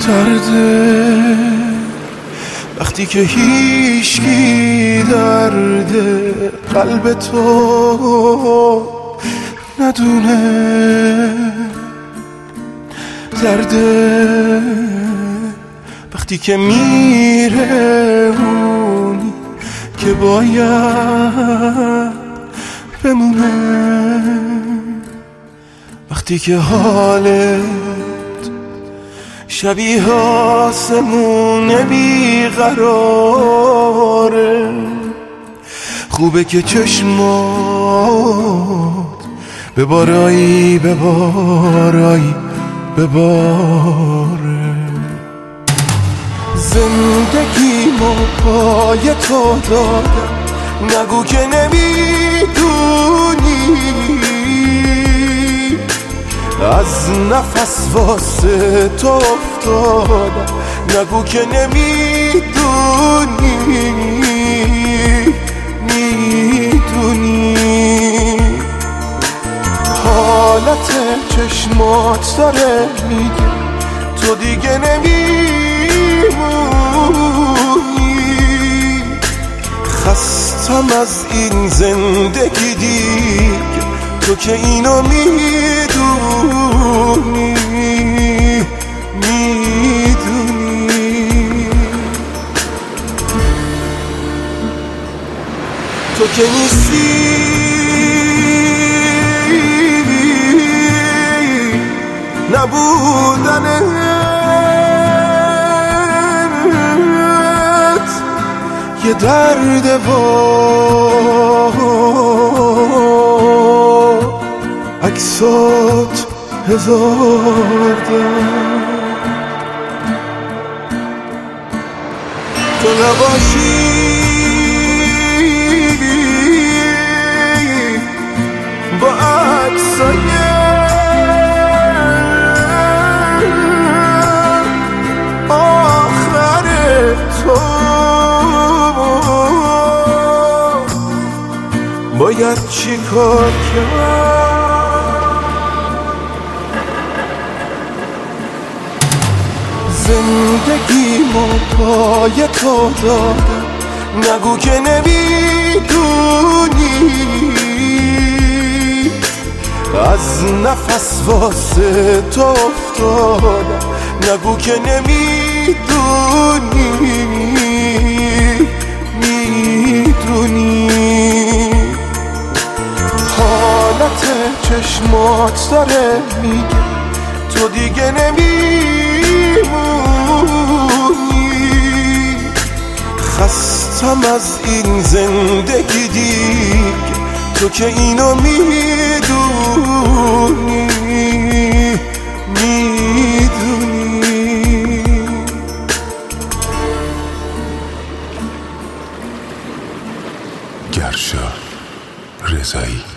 درده وقتی که هیچکی درد قلب تو ندونه، درده وقتی که میره اونی که باید بمونه، وقتی که حالت شبیه آسمون بیقراره، خوبه که چشمات ببارایی ببارایی بباره. زندگیمو پای تو دادم، نگو که نمیدونی، از نفس واسه تو افتادم، نگو که نمیدونی، میدونی حالت چشمات داره میگه تو دیگه نمیمونی، خستم از این زندگی دیگه، تو که اینو میدونی، میدونی تو که نیستی نبودنت یه درد و عکسات هزار درد، تو نباشی با عکسای باید چی کار کرد؟ زندگیمو پای تو دادم، نگو که نمیدونی، از نفس واسه تو افتادم، نگو که نمیدونی، میدونی حالت چشمات داره میگه تو دیگه نمیمونی، خستم از این زندگی دیگه، تو که اینو میدونی، میدونی گرشا رضایی.